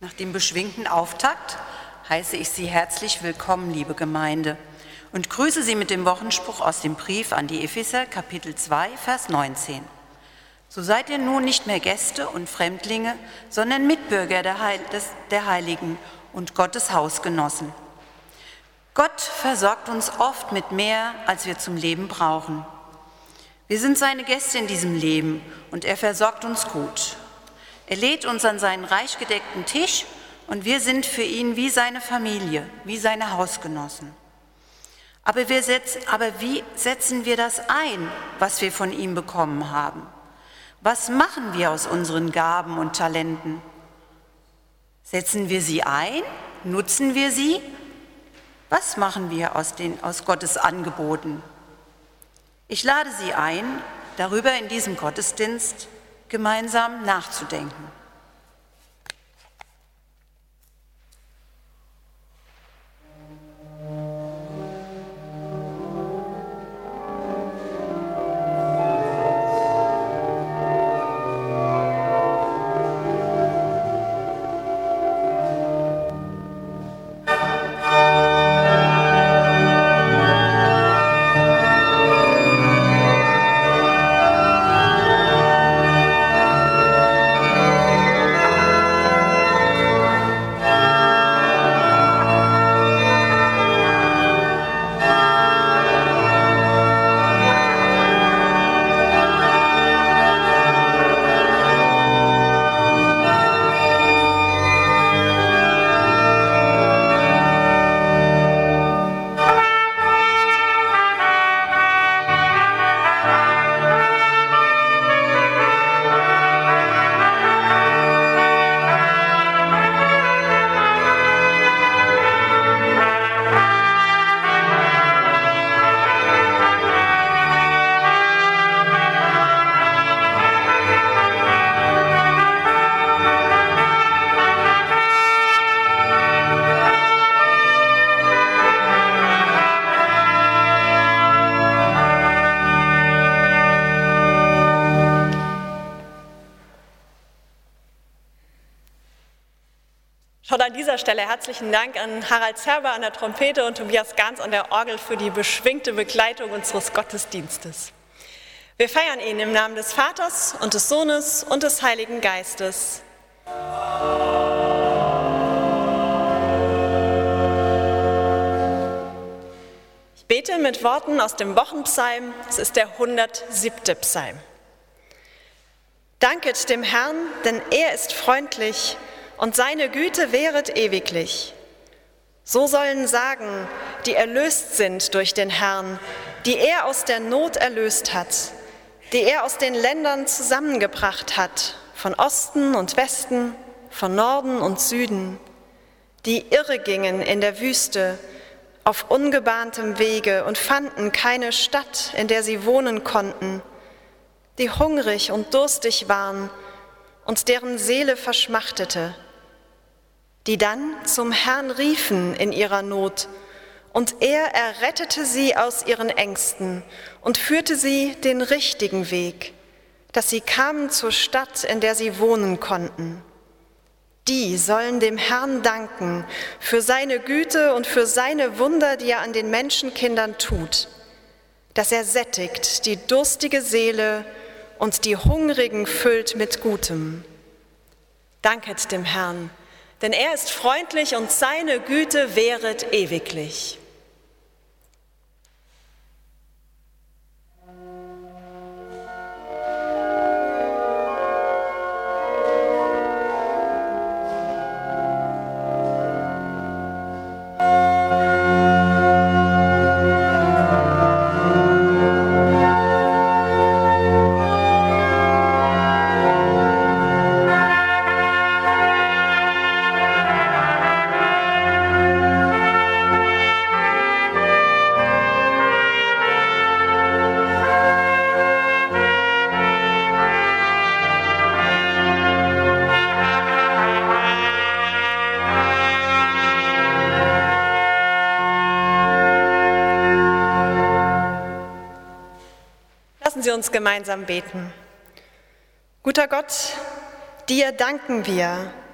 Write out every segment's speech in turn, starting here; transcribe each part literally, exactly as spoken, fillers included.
Nach dem beschwingten Auftakt heiße ich Sie herzlich willkommen, liebe Gemeinde, und grüße Sie mit dem Wochenspruch aus dem Brief an die Epheser, Kapitel zwei, Vers neunzehn. So seid ihr nun nicht mehr Gäste und Fremdlinge, sondern Mitbürger der, Heil des, der Heiligen und Gottes Hausgenossen. Gott versorgt uns oft mit mehr, als wir zum Leben brauchen. Wir sind seine Gäste in diesem Leben und er versorgt uns gut. Er lädt uns an seinen reich gedeckten Tisch und wir sind für ihn wie seine Familie, wie seine Hausgenossen. Aber, wir setz, aber wie setzen wir das ein, was wir von ihm bekommen haben? Was machen wir aus unseren Gaben und Talenten? Setzen wir sie ein? Nutzen wir sie? Was machen wir aus, den, aus Gottes Angeboten? Ich lade Sie ein, darüber in diesem Gottesdienst gemeinsam nachzudenken. Schon an dieser Stelle herzlichen Dank an Harald Zerber an der Trompete und Tobias Ganz an der Orgel für die beschwingte Begleitung unseres Gottesdienstes. Wir feiern ihn im Namen des Vaters und des Sohnes und des Heiligen Geistes. Ich bete mit Worten aus dem Wochenpsalm, es ist der hundertsiebte Psalm. Danket dem Herrn, denn er ist freundlich, und seine Güte währet ewiglich. So sollen sagen, die erlöst sind durch den Herrn, die er aus der Not erlöst hat, die er aus den Ländern zusammengebracht hat, von Osten und Westen, von Norden und Süden, die irre gingen in der Wüste, auf ungebahntem Wege und fanden keine Stadt, in der sie wohnen konnten, die hungrig und durstig waren und deren Seele verschmachtete, die dann zum Herrn riefen in ihrer Not, und er errettete sie aus ihren Ängsten und führte sie den richtigen Weg, dass sie kamen zur Stadt, in der sie wohnen konnten. Die sollen dem Herrn danken für seine Güte und für seine Wunder, die er an den Menschenkindern tut, dass er sättigt die durstige Seele und die Hungrigen füllt mit Gutem. Danket dem Herrn, denn er ist freundlich und seine Güte währet ewiglich. Sie uns gemeinsam beten. Guter Gott, dir danken wir,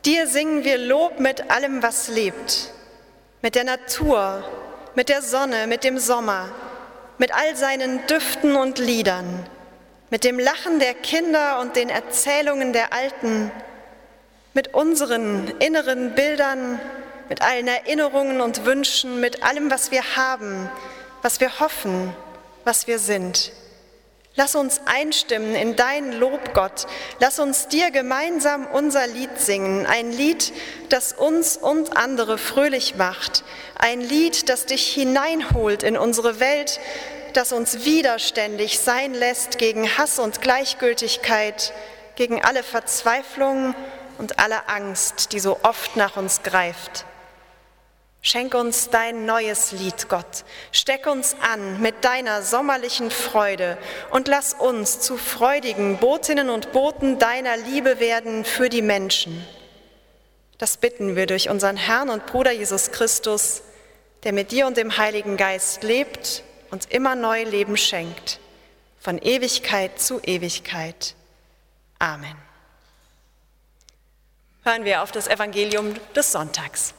Dir singen wir Lob mit allem, was lebt, mit der Natur, mit der Sonne, mit dem Sommer, mit all seinen Düften und Liedern, mit dem Lachen der Kinder und den Erzählungen der Alten, mit unseren inneren Bildern, mit allen Erinnerungen und Wünschen, mit allem, was wir haben, was wir hoffen, was wir sind. Lass uns einstimmen in dein Lob, Gott. Lass uns dir gemeinsam unser Lied singen, ein Lied, das uns und andere fröhlich macht, ein Lied, das dich hineinholt in unsere Welt, das uns widerständig sein lässt gegen Hass und Gleichgültigkeit, gegen alle Verzweiflung und alle Angst, die so oft nach uns greift. Schenk uns dein neues Lied, Gott. Steck uns an mit deiner sommerlichen Freude und lass uns zu freudigen Botinnen und Boten deiner Liebe werden für die Menschen. Das bitten wir durch unseren Herrn und Bruder Jesus Christus, der mit dir und dem Heiligen Geist lebt und immer neu Leben schenkt, von Ewigkeit zu Ewigkeit. Amen. Hören wir auf das Evangelium des Sonntags.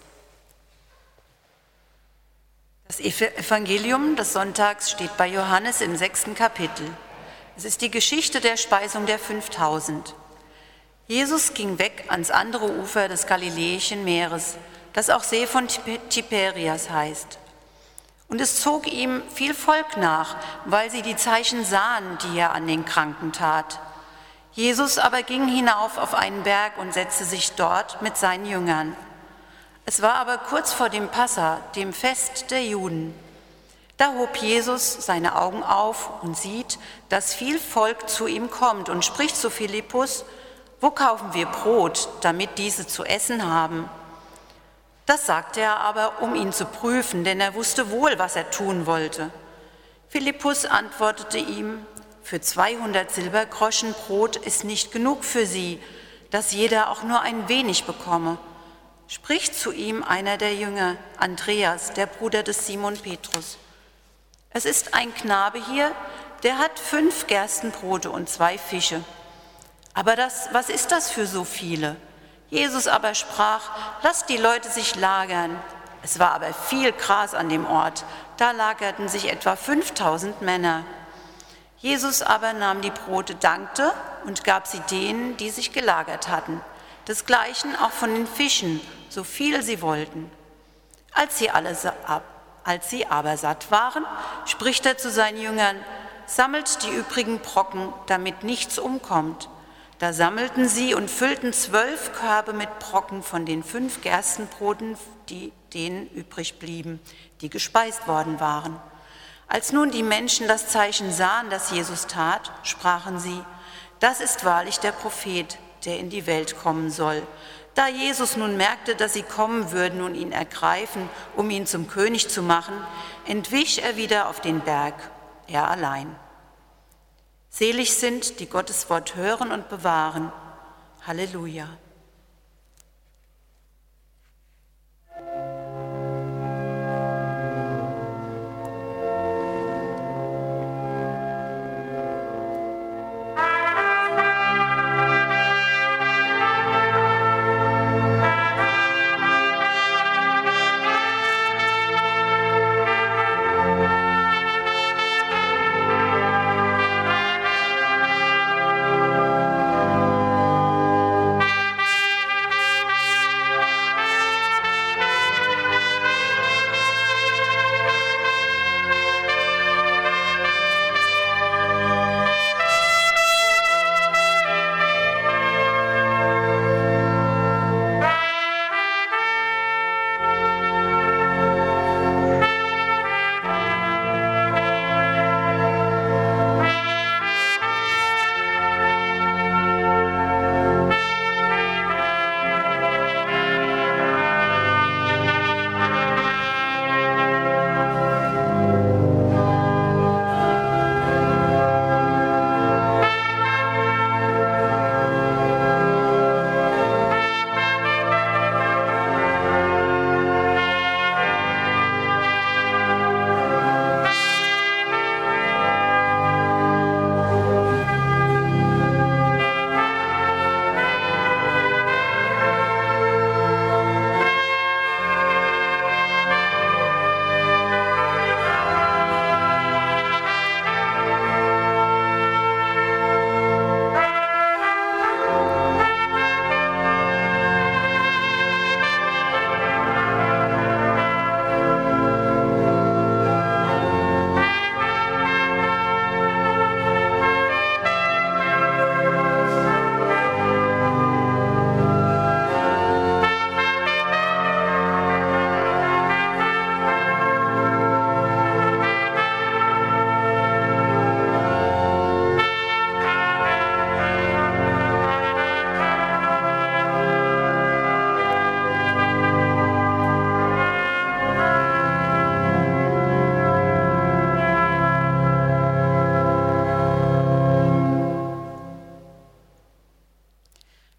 Das Evangelium des Sonntags steht bei Johannes im sechsten Kapitel. Es ist die Geschichte der Speisung der fünftausend. Jesus ging weg ans andere Ufer des Galiläischen Meeres, das auch See von Tiberias heißt. Und es zog ihm viel Volk nach, weil sie die Zeichen sahen, die er an den Kranken tat. Jesus aber ging hinauf auf einen Berg und setzte sich dort mit seinen Jüngern. Es war aber kurz vor dem Passa, dem Fest der Juden. Da hob Jesus seine Augen auf und sieht, dass viel Volk zu ihm kommt und spricht zu Philippus: Wo kaufen wir Brot, damit diese zu essen haben? Das sagte er aber, um ihn zu prüfen, denn er wusste wohl, was er tun wollte. Philippus antwortete ihm: Für zweihundert Silbergroschen Brot ist nicht genug für sie, dass jeder auch nur ein wenig bekomme. Spricht zu ihm einer der Jünger, Andreas, der Bruder des Simon Petrus: Es ist ein Knabe hier, der hat fünf Gerstenbrote und zwei Fische. Aber das, was ist das für so viele? Jesus aber sprach: Lasst die Leute sich lagern. Es war aber viel Gras an dem Ort, da lagerten sich etwa fünftausend Männer. Jesus aber nahm die Brote, dankte und gab sie denen, die sich gelagert hatten. Desgleichen auch von den Fischen, so viel sie wollten. Als sie, alle, als sie aber satt waren, spricht er zu seinen Jüngern: Sammelt die übrigen Brocken, damit nichts umkommt. Da sammelten sie und füllten zwölf Körbe mit Brocken von den fünf Gerstenbroten, die denen übrig blieben, die gespeist worden waren. Als nun die Menschen das Zeichen sahen, das Jesus tat, sprachen sie: Das ist wahrlich der Prophet, der in die Welt kommen soll. Da Jesus nun merkte, dass sie kommen würden und ihn ergreifen, um ihn zum König zu machen, entwich er wieder auf den Berg, er allein. Selig sind, die Gottes Wort hören und bewahren. Halleluja.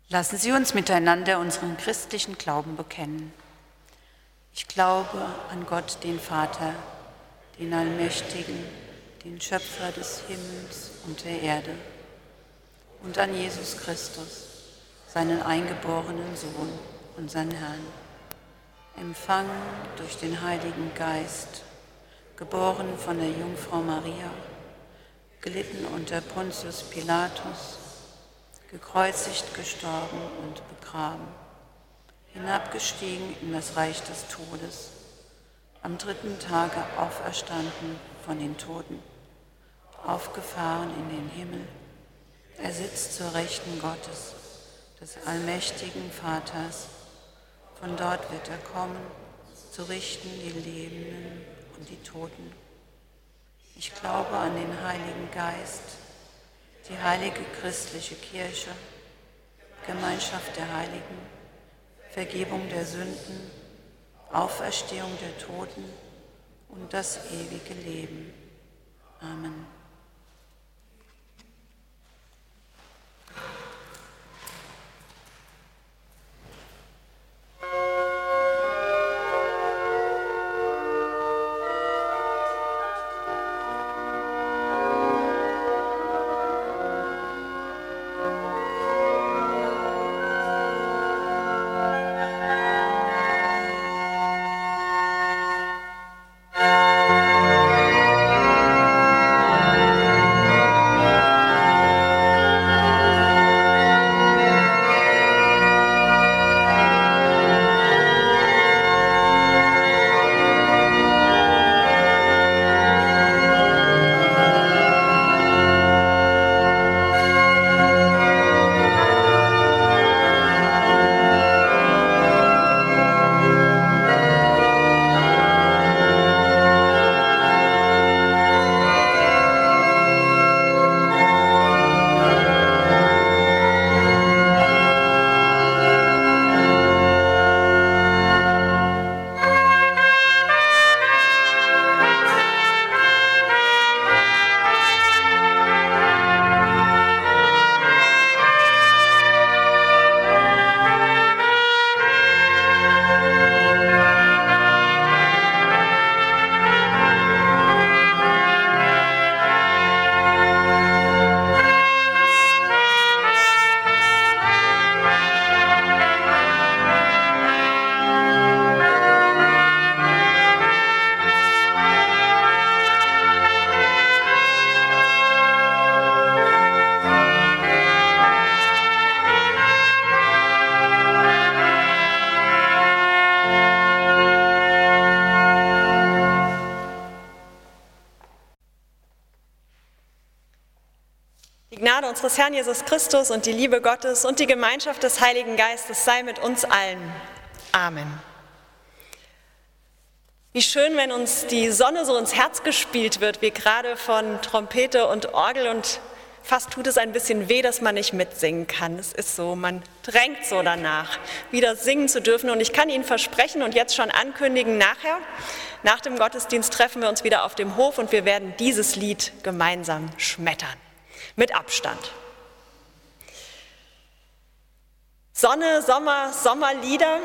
Lassen Sie uns miteinander unseren christlichen Glauben bekennen. Ich glaube an Gott, den Vater, den Allmächtigen, den Schöpfer des Himmels und der Erde, und an Jesus Christus, seinen eingeborenen Sohn, unseren Herrn, empfangen durch den Heiligen Geist, geboren von der Jungfrau Maria, gelitten unter Pontius Pilatus, gekreuzigt, gestorben und begraben, hinabgestiegen in das Reich des Todes, am dritten Tage auferstanden von den Toten, aufgefahren in den Himmel. Er sitzt zur Rechten Gottes, des allmächtigen Vaters. Von dort wird er kommen, zu richten die Lebenden und die Toten. Ich glaube an den Heiligen Geist, die heilige christliche Kirche, Gemeinschaft der Heiligen, Vergebung der Sünden, Auferstehung der Toten und das ewige Leben. Amen. Die Gnade unseres Herrn Jesus Christus und die Liebe Gottes und die Gemeinschaft des Heiligen Geistes sei mit uns allen. Amen. Wie schön, wenn uns die Sonne so ins Herz gespielt wird, wie gerade von Trompete und Orgel, und fast tut es ein bisschen weh, dass man nicht mitsingen kann. Es ist so, man drängt so danach, wieder singen zu dürfen. Und ich kann Ihnen versprechen und jetzt schon ankündigen, nachher, nach dem Gottesdienst treffen wir uns wieder auf dem Hof und wir werden dieses Lied gemeinsam schmettern. Mit Abstand. Sonne, Sommer, Sommerlieder,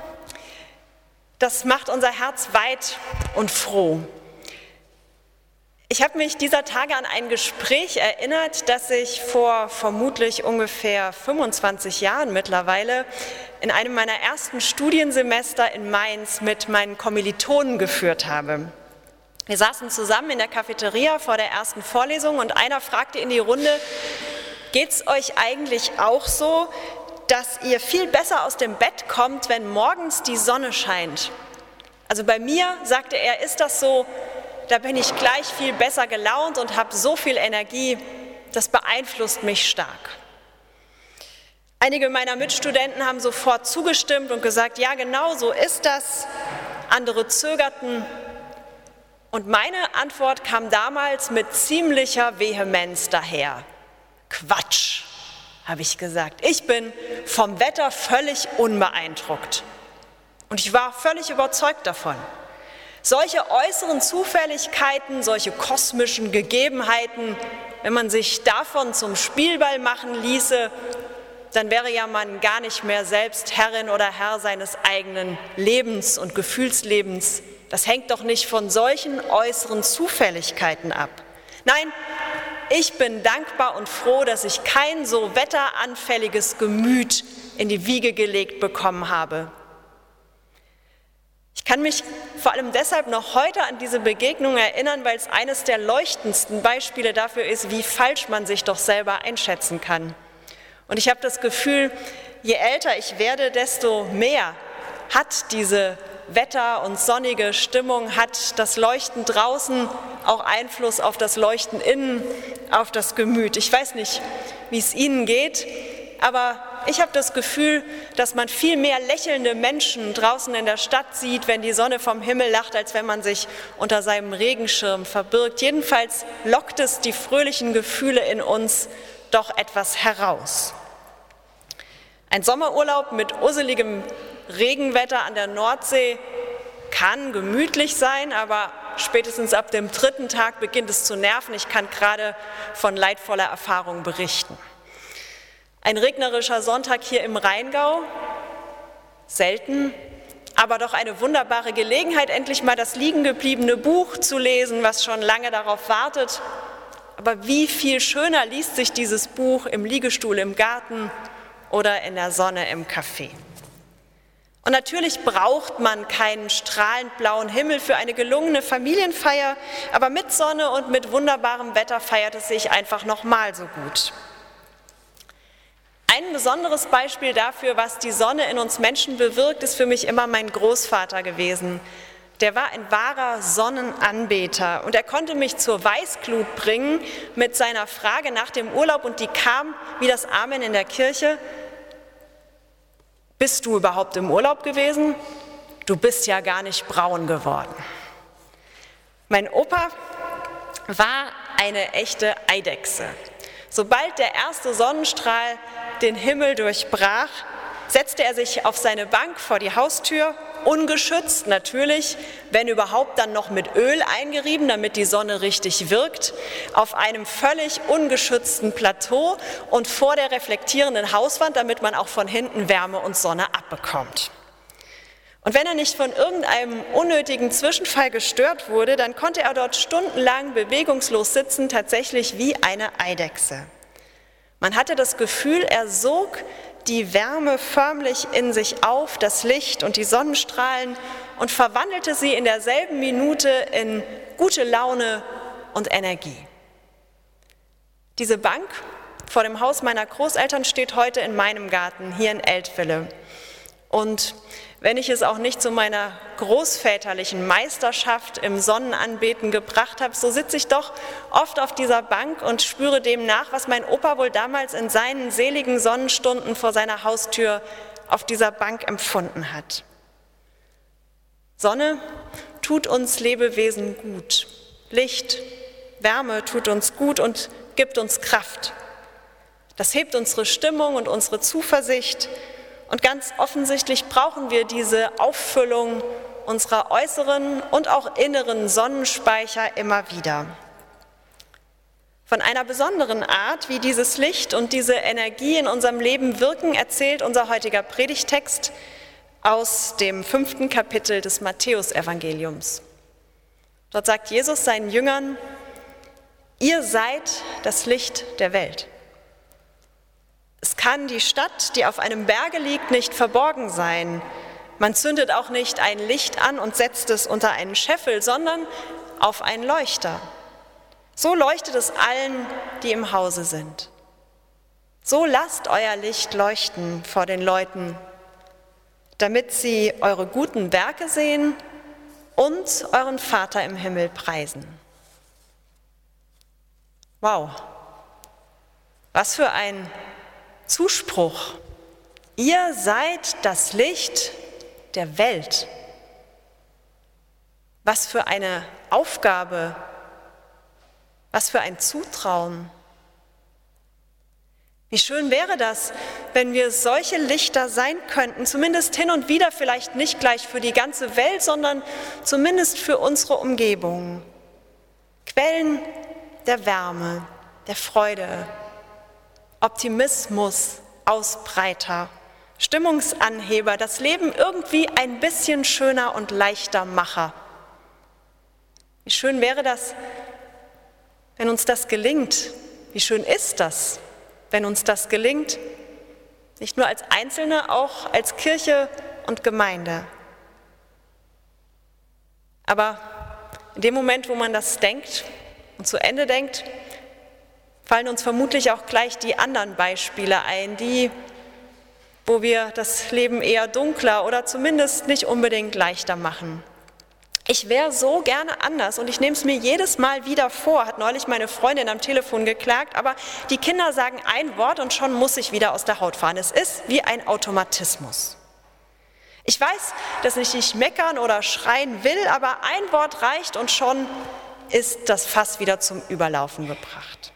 das macht unser Herz weit und froh. Ich habe mich dieser Tage an ein Gespräch erinnert, das ich vor vermutlich ungefähr fünfundzwanzig Jahren mittlerweile in einem meiner ersten Studiensemester in Mainz mit meinen Kommilitonen geführt habe. Wir saßen zusammen in der Cafeteria vor der ersten Vorlesung und einer fragte in die Runde: Geht's euch eigentlich auch so, dass ihr viel besser aus dem Bett kommt, wenn morgens die Sonne scheint? Also bei mir, sagte er, ist das so, da bin ich gleich viel besser gelaunt und habe so viel Energie, das beeinflusst mich stark. Einige meiner Mitstudenten haben sofort zugestimmt und gesagt, ja, genau so ist das. Andere zögerten. Und meine Antwort kam damals mit ziemlicher Vehemenz daher. Quatsch, habe ich gesagt. Ich bin vom Wetter völlig unbeeindruckt. Und ich war völlig überzeugt davon. Solche äußeren Zufälligkeiten, solche kosmischen Gegebenheiten, wenn man sich davon zum Spielball machen ließe, dann wäre ja man gar nicht mehr selbst Herrin oder Herr seines eigenen Lebens und Gefühlslebens. Das hängt doch nicht von solchen äußeren Zufälligkeiten ab. Nein, ich bin dankbar und froh, dass ich kein so wetteranfälliges Gemüt in die Wiege gelegt bekommen habe. Ich kann mich vor allem deshalb noch heute an diese Begegnung erinnern, weil es eines der leuchtendsten Beispiele dafür ist, wie falsch man sich doch selber einschätzen kann. Und ich habe das Gefühl, je älter ich werde, desto mehr hat diese Wetter- und sonnige Stimmung, hat das Leuchten draußen auch Einfluss auf das Leuchten innen, auf das Gemüt. Ich weiß nicht, wie es Ihnen geht, aber ich habe das Gefühl, dass man viel mehr lächelnde Menschen draußen in der Stadt sieht, wenn die Sonne vom Himmel lacht, als wenn man sich unter seinem Regenschirm verbirgt. Jedenfalls lockt es die fröhlichen Gefühle in uns doch etwas heraus. Ein Sommerurlaub mit usseligem Regenwetter an der Nordsee kann gemütlich sein, aber spätestens ab dem dritten Tag beginnt es zu nerven. Ich kann gerade von leidvoller Erfahrung berichten. Ein regnerischer Sonntag hier im Rheingau, selten, aber doch eine wunderbare Gelegenheit, endlich mal das liegengebliebene Buch zu lesen, was schon lange darauf wartet. Aber wie viel schöner liest sich dieses Buch im Liegestuhl im Garten oder in der Sonne im Café. Und natürlich braucht man keinen strahlend blauen Himmel für eine gelungene Familienfeier, aber mit Sonne und mit wunderbarem Wetter feiert es sich einfach nochmal so gut. Ein besonderes Beispiel dafür, was die Sonne in uns Menschen bewirkt, ist für mich immer mein Großvater gewesen. Der war ein wahrer Sonnenanbeter und er konnte mich zur Weißglut bringen mit seiner Frage nach dem Urlaub und die kam wie das Amen in der Kirche: Bist du überhaupt im Urlaub gewesen? Du bist ja gar nicht braun geworden. Mein Opa war eine echte Eidechse. Sobald der erste Sonnenstrahl den Himmel durchbrach, setzte er sich auf seine Bank vor die Haustür, ungeschützt natürlich, wenn überhaupt dann noch mit Öl eingerieben, damit die Sonne richtig wirkt, auf einem völlig ungeschützten Plateau und vor der reflektierenden Hauswand, damit man auch von hinten Wärme und Sonne abbekommt. Und wenn er nicht von irgendeinem unnötigen Zwischenfall gestört wurde, dann konnte er dort stundenlang bewegungslos sitzen, tatsächlich wie eine Eidechse. Man hatte das Gefühl, er sog die Wärme förmlich in sich auf, das Licht und die Sonnenstrahlen und verwandelte sie in derselben Minute in gute Laune und Energie. Diese Bank vor dem Haus meiner Großeltern steht heute in meinem Garten, hier in Eltville. Und wenn ich es auch nicht zu meiner großväterlichen Meisterschaft im Sonnenanbeten gebracht habe, so sitze ich doch oft auf dieser Bank und spüre dem nach, was mein Opa wohl damals in seinen seligen Sonnenstunden vor seiner Haustür auf dieser Bank empfunden hat. Sonne tut uns Lebewesen gut. Licht, Wärme tut uns gut und gibt uns Kraft. Das hebt unsere Stimmung und unsere Zuversicht. Und ganz offensichtlich brauchen wir diese Auffüllung unserer äußeren und auch inneren Sonnenspeicher immer wieder. Von einer besonderen Art, wie dieses Licht und diese Energie in unserem Leben wirken, erzählt unser heutiger Predigtext aus dem fünften Kapitel des Matthäusevangeliums. Dort sagt Jesus seinen Jüngern: Ihr seid das Licht der Welt. Es kann die Stadt, die auf einem Berge liegt, nicht verborgen sein. Man zündet auch nicht ein Licht an und setzt es unter einen Scheffel, sondern auf einen Leuchter. So leuchtet es allen, die im Hause sind. So lasst euer Licht leuchten vor den Leuten, damit sie eure guten Werke sehen und euren Vater im Himmel preisen. Wow, was für ein Zuspruch. Ihr seid das Licht der Welt. Was für eine Aufgabe, was für ein Zutrauen. Wie schön wäre das, wenn wir solche Lichter sein könnten, zumindest hin und wieder, vielleicht nicht gleich für die ganze Welt, sondern zumindest für unsere Umgebung. Quellen der Wärme, der Freude, Optimismus, Ausbreiter, Stimmungsanheber, das Leben irgendwie ein bisschen schöner und leichter Macher. Wie schön wäre das, wenn uns das gelingt. Wie schön ist das, wenn uns das gelingt, nicht nur als Einzelne, auch als Kirche und Gemeinde. Aber in dem Moment, wo man das denkt und zu Ende denkt, fallen uns vermutlich auch gleich die anderen Beispiele ein, die, wo wir das Leben eher dunkler oder zumindest nicht unbedingt leichter machen. Ich wäre so gerne anders und ich nehme es mir jedes Mal wieder vor, hat neulich meine Freundin am Telefon geklagt, aber die Kinder sagen ein Wort und schon muss ich wieder aus der Haut fahren. Es ist wie ein Automatismus. Ich weiß, dass ich nicht meckern oder schreien will, aber ein Wort reicht und schon ist das Fass wieder zum Überlaufen gebracht.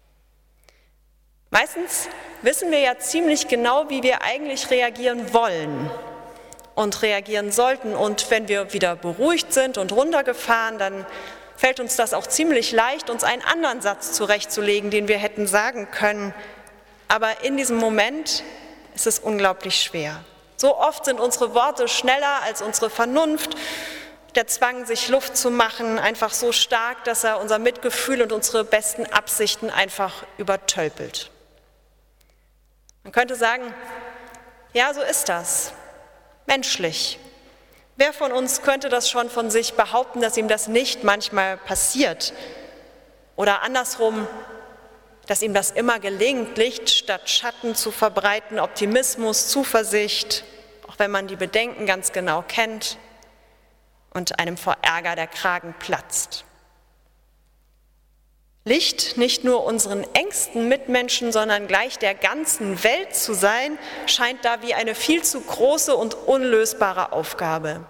Meistens wissen wir ja ziemlich genau, wie wir eigentlich reagieren wollen und reagieren sollten. Und wenn wir wieder beruhigt sind und runtergefahren, dann fällt uns das auch ziemlich leicht, uns einen anderen Satz zurechtzulegen, den wir hätten sagen können. Aber in diesem Moment ist es unglaublich schwer. So oft sind unsere Worte schneller als unsere Vernunft. Der Zwang, sich Luft zu machen, einfach so stark, dass er unser Mitgefühl und unsere besten Absichten einfach übertölpelt. Man könnte sagen, ja, so ist das. Menschlich. Wer von uns könnte das schon von sich behaupten, dass ihm das nicht manchmal passiert? Oder andersrum, dass ihm das immer gelingt, Licht statt Schatten zu verbreiten, Optimismus, Zuversicht, auch wenn man die Bedenken ganz genau kennt und einem vor Ärger der Kragen platzt. Licht nicht nur unseren engsten Mitmenschen, sondern gleich der ganzen Welt zu sein, scheint da wie eine viel zu große und unlösbare Aufgabe.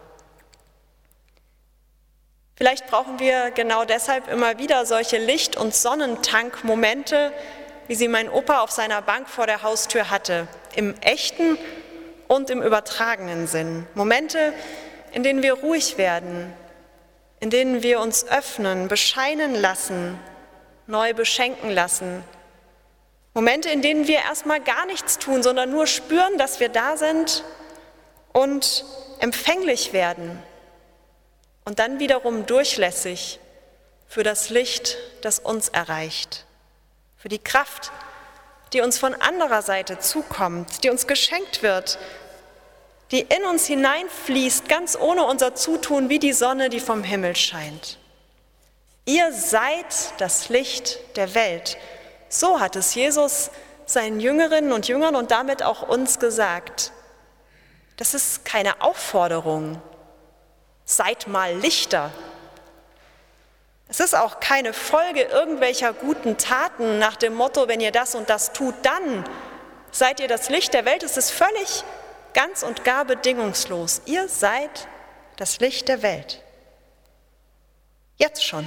Vielleicht brauchen wir genau deshalb immer wieder solche Licht- und Sonnentankmomente, wie sie mein Opa auf seiner Bank vor der Haustür hatte, im echten und im übertragenen Sinn. Momente, in denen wir ruhig werden, in denen wir uns öffnen, bescheinen lassen, neu beschenken lassen. Momente, in denen wir erstmal gar nichts tun, sondern nur spüren, dass wir da sind und empfänglich werden und dann wiederum durchlässig für das Licht, das uns erreicht, für die Kraft, die uns von anderer Seite zukommt, die uns geschenkt wird, die in uns hineinfließt, ganz ohne unser Zutun, wie die Sonne, die vom Himmel scheint. Ihr seid das Licht der Welt. So hat es Jesus seinen Jüngerinnen und Jüngern und damit auch uns gesagt. Das ist keine Aufforderung. Seid mal Lichter. Es ist auch keine Folge irgendwelcher guten Taten nach dem Motto, wenn ihr das und das tut, dann seid ihr das Licht der Welt. Es ist völlig, ganz und gar bedingungslos. Ihr seid das Licht der Welt. Jetzt schon.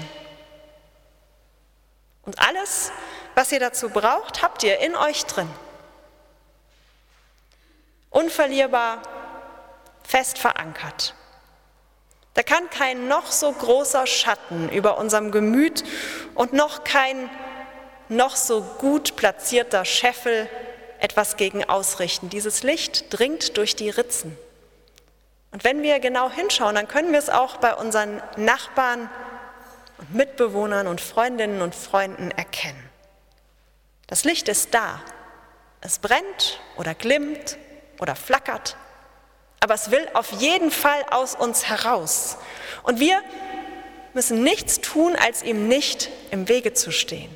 Und alles, was ihr dazu braucht, habt ihr in euch drin. Unverlierbar, fest verankert. Da kann kein noch so großer Schatten über unserem Gemüt und noch kein noch so gut platzierter Scheffel etwas gegen ausrichten. Dieses Licht dringt durch die Ritzen. Und wenn wir genau hinschauen, dann können wir es auch bei unseren Nachbarn und Mitbewohnern und Freundinnen und Freunden erkennen. Das Licht ist da. Es brennt oder glimmt oder flackert, aber es will auf jeden Fall aus uns heraus. Und wir müssen nichts tun, als ihm nicht im Wege zu stehen.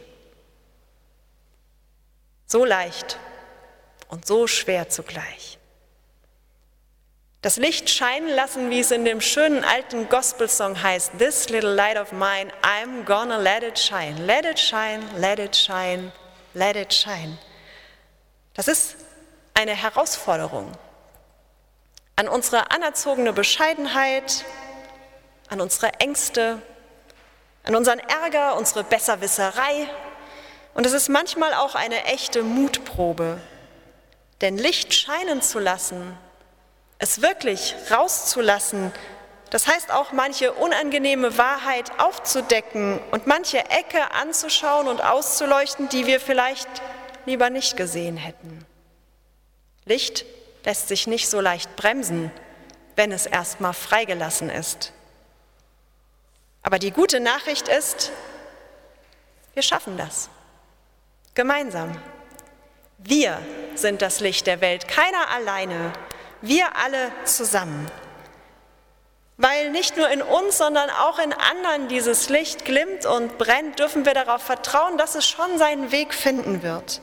So leicht und so schwer zugleich. Das Licht scheinen lassen, wie es in dem schönen alten Gospelsong heißt, This little light of mine, I'm gonna let it shine. Let it shine, let it shine, let it shine. Das ist eine Herausforderung an unsere anerzogene Bescheidenheit, an unsere Ängste, an unseren Ärger, unsere Besserwisserei. Und es ist manchmal auch eine echte Mutprobe, denn Licht scheinen zu lassen, es wirklich rauszulassen, das heißt auch manche unangenehme Wahrheit aufzudecken und manche Ecke anzuschauen und auszuleuchten, die wir vielleicht lieber nicht gesehen hätten. Licht lässt sich nicht so leicht bremsen, wenn es erstmal freigelassen ist. Aber die gute Nachricht ist, wir schaffen das. Gemeinsam. Wir sind das Licht der Welt, keiner alleine, wir alle zusammen. Weil nicht nur in uns, sondern auch in anderen dieses Licht glimmt und brennt, dürfen wir darauf vertrauen, dass es schon seinen Weg finden wird.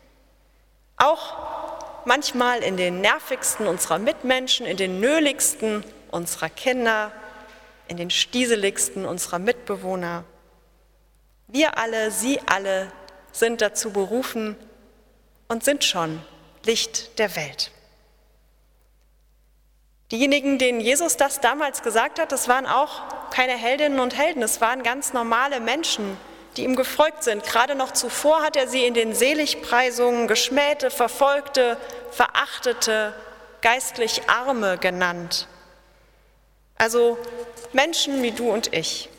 Auch manchmal in den nervigsten unserer Mitmenschen, in den nöligsten unserer Kinder, in den stieseligsten unserer Mitbewohner. Wir alle, Sie alle sind dazu berufen und sind schon Licht der Welt. Diejenigen, denen Jesus das damals gesagt hat, das waren auch keine Heldinnen und Helden, es waren ganz normale Menschen, die ihm gefolgt sind. Gerade noch zuvor hat er sie in den Seligpreisungen geschmähte, verfolgte, verachtete, geistlich Arme genannt. Also Menschen wie du und ich.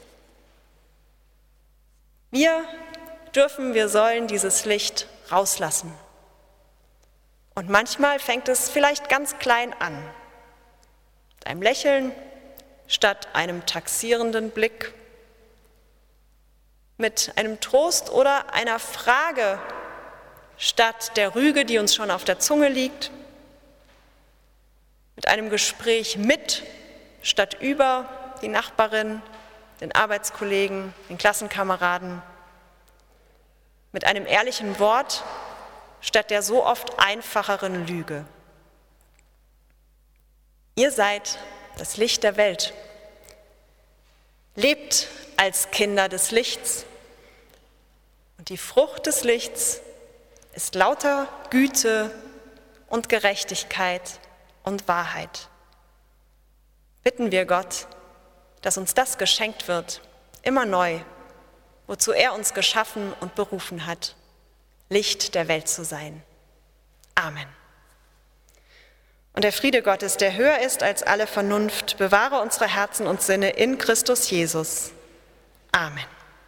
Wir dürfen, wir sollen dieses Licht rauslassen. Und manchmal fängt es vielleicht ganz klein an. Mit einem Lächeln statt einem taxierenden Blick, mit einem Trost oder einer Frage statt der Rüge, die uns schon auf der Zunge liegt, mit einem Gespräch mit statt über die Nachbarin, den Arbeitskollegen, den Klassenkameraden, mit einem ehrlichen Wort statt der so oft einfacheren Lüge. Ihr seid das Licht der Welt. Lebt als Kinder des Lichts. Und die Frucht des Lichts ist lauter Güte und Gerechtigkeit und Wahrheit. Bitten wir Gott, dass uns das geschenkt wird, immer neu, wozu er uns geschaffen und berufen hat, Licht der Welt zu sein. Amen. Und der Friede Gottes, der höher ist als alle Vernunft, bewahre unsere Herzen und Sinne in Christus Jesus. Amen.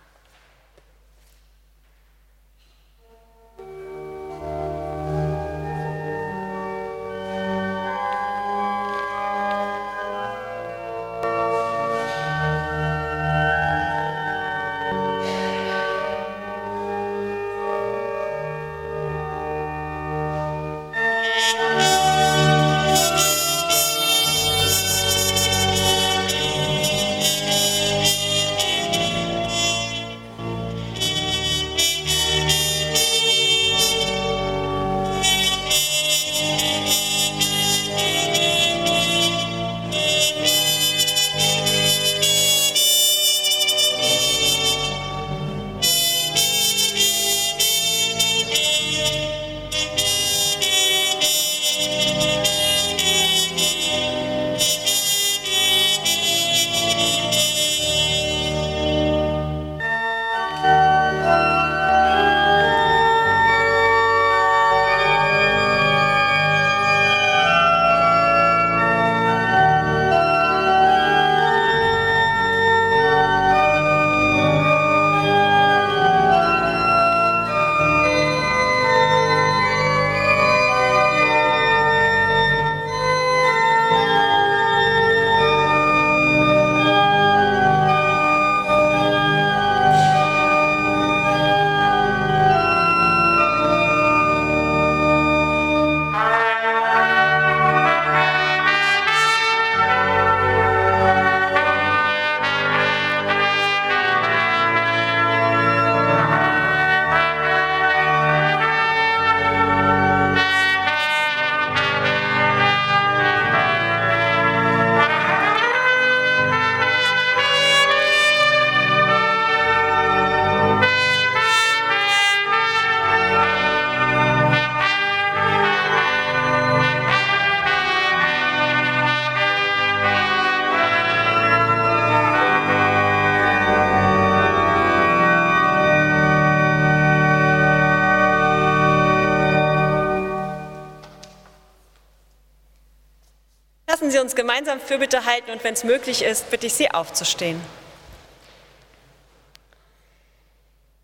Lassen Sie uns gemeinsam Fürbitte halten und wenn es möglich ist, bitte ich Sie aufzustehen.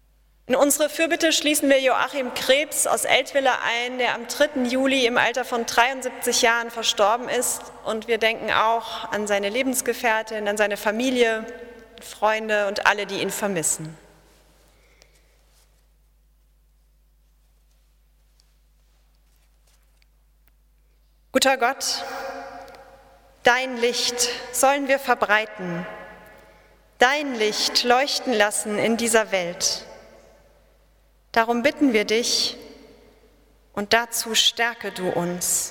In unsere Fürbitte schließen wir Joachim Krebs aus Eltville ein, der am dritten Juli im Alter von dreiundsiebzig Jahren verstorben ist. Und wir denken auch an seine Lebensgefährtin, an seine Familie, Freunde und alle, die ihn vermissen. Guter Gott, dein Licht sollen wir verbreiten, dein Licht leuchten lassen in dieser Welt. Darum bitten wir dich und dazu stärke du uns.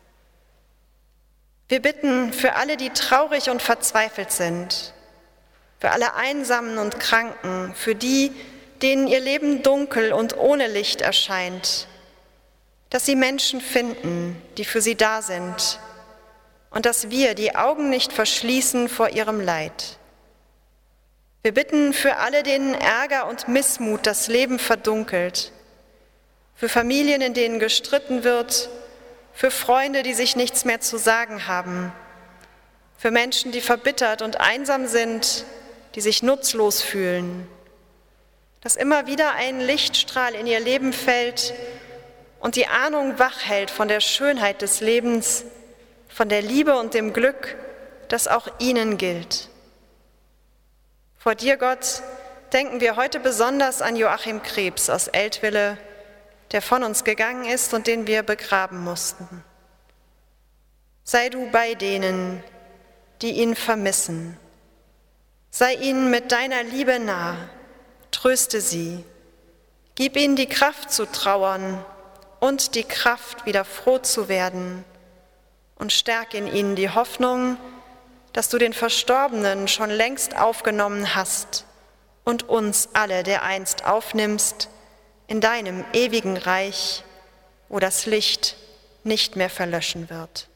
Wir bitten für alle, die traurig und verzweifelt sind, für alle Einsamen und Kranken, für die, denen ihr Leben dunkel und ohne Licht erscheint, dass sie Menschen finden, die für sie da sind und dass wir die Augen nicht verschließen vor ihrem Leid. Wir bitten für alle, denen Ärger und Missmut das Leben verdunkelt, für Familien, in denen gestritten wird, für Freunde, die sich nichts mehr zu sagen haben, für Menschen, die verbittert und einsam sind, die sich nutzlos fühlen, dass immer wieder ein Lichtstrahl in ihr Leben fällt und die Ahnung wach hält von der Schönheit des Lebens, von der Liebe und dem Glück, das auch ihnen gilt. Vor dir, Gott, denken wir heute besonders an Joachim Krebs aus Eltville, der von uns gegangen ist und den wir begraben mussten. Sei du bei denen, die ihn vermissen. Sei ihnen mit deiner Liebe nah, tröste sie, gib ihnen die Kraft zu trauern und die Kraft, wieder froh zu werden, und stärke in ihnen die Hoffnung, dass du den Verstorbenen schon längst aufgenommen hast und uns alle dereinst aufnimmst in deinem ewigen Reich, wo das Licht nicht mehr verlöschen wird.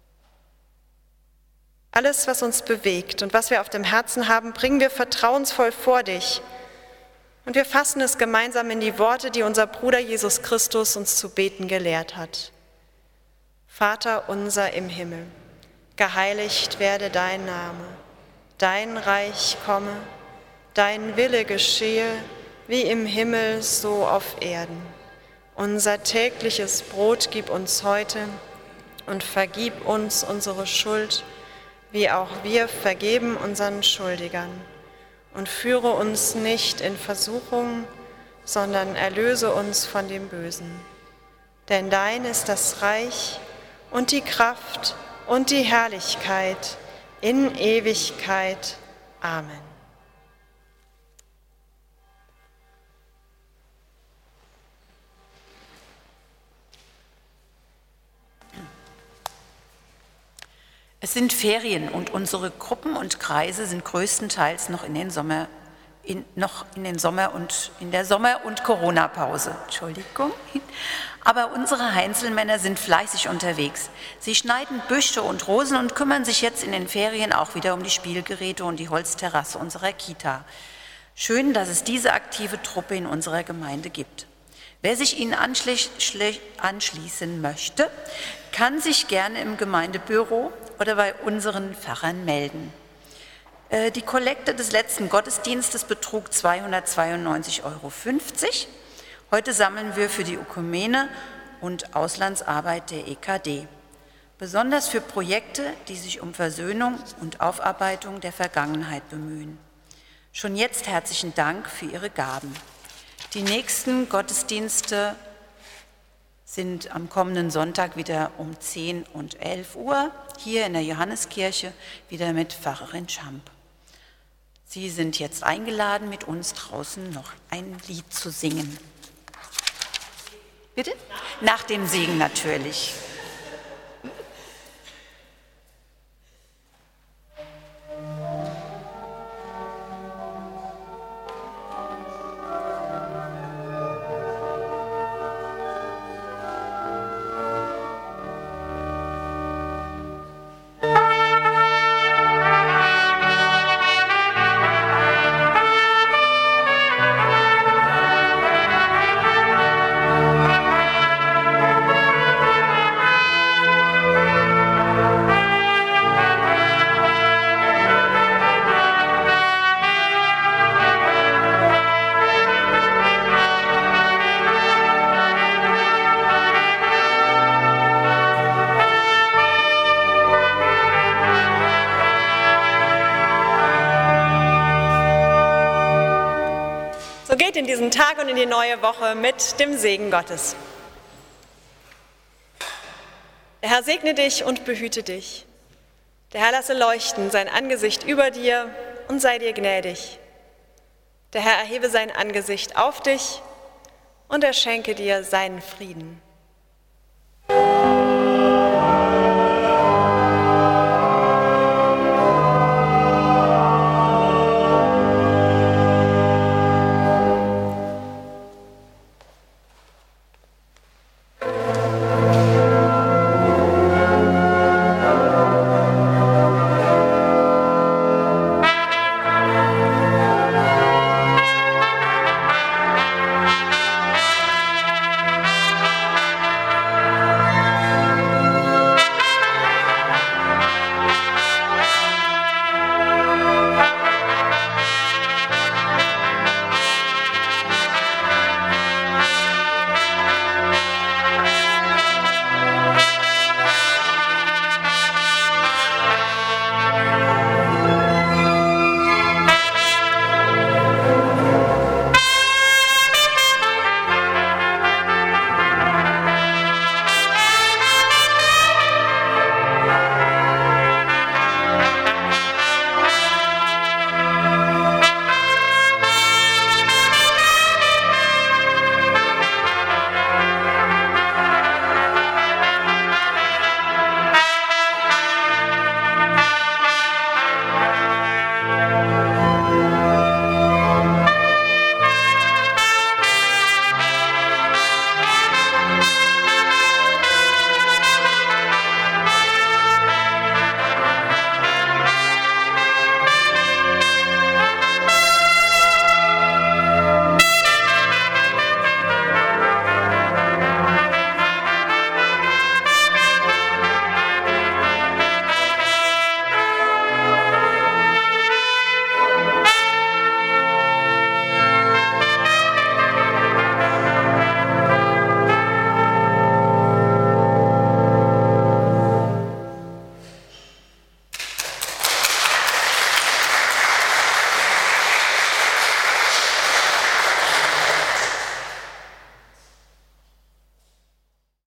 Alles, was uns bewegt und was wir auf dem Herzen haben, bringen wir vertrauensvoll vor dich und wir fassen es gemeinsam in die Worte, die unser Bruder Jesus Christus uns zu beten gelehrt hat. Vater unser im Himmel, geheiligt werde dein Name, dein Reich komme, dein Wille geschehe, wie im Himmel, so auf Erden. Unser tägliches Brot gib uns heute und vergib uns unsere Schuld, wie auch wir vergeben unseren Schuldigern. Und führe uns nicht in Versuchung, sondern erlöse uns von dem Bösen. Denn dein ist das Reich und die Kraft und die Herrlichkeit in Ewigkeit. Amen. Es sind Ferien und unsere Gruppen und Kreise sind größtenteils noch in den Sommer, in, noch in den Sommer und in der Sommer- und Corona-Pause. Entschuldigung. Aber unsere Heinzelmänner sind fleißig unterwegs. Sie schneiden Büsche und Rosen und kümmern sich jetzt in den Ferien auch wieder um die Spielgeräte und die Holzterrasse unserer Kita. Schön, dass es diese aktive Truppe in unserer Gemeinde gibt. Wer sich ihnen anschließen möchte, kann sich gerne im Gemeindebüro oder bei unseren Pfarrern melden. Die Kollekte des letzten Gottesdienstes betrug zweihundertzweiundneunzig Euro fünfzig. Heute sammeln wir für die Ökumene und Auslandsarbeit der E K D, besonders für Projekte, die sich um Versöhnung und Aufarbeitung der Vergangenheit bemühen. Schon jetzt herzlichen Dank für Ihre Gaben. Die nächsten Gottesdienste sind am kommenden Sonntag wieder um zehn und elf Uhr, hier in der Johanneskirche, wieder mit Pfarrerin Schamp. Sie sind jetzt eingeladen, mit uns draußen noch ein Lied zu singen. Bitte? Nach dem Segen natürlich. Thank Tag und in die neue Woche mit dem Segen Gottes. Der Herr segne dich und behüte dich. Der Herr lasse leuchten sein Angesicht über dir und sei dir gnädig. Der Herr erhebe sein Angesicht auf dich und er schenke dir seinen Frieden.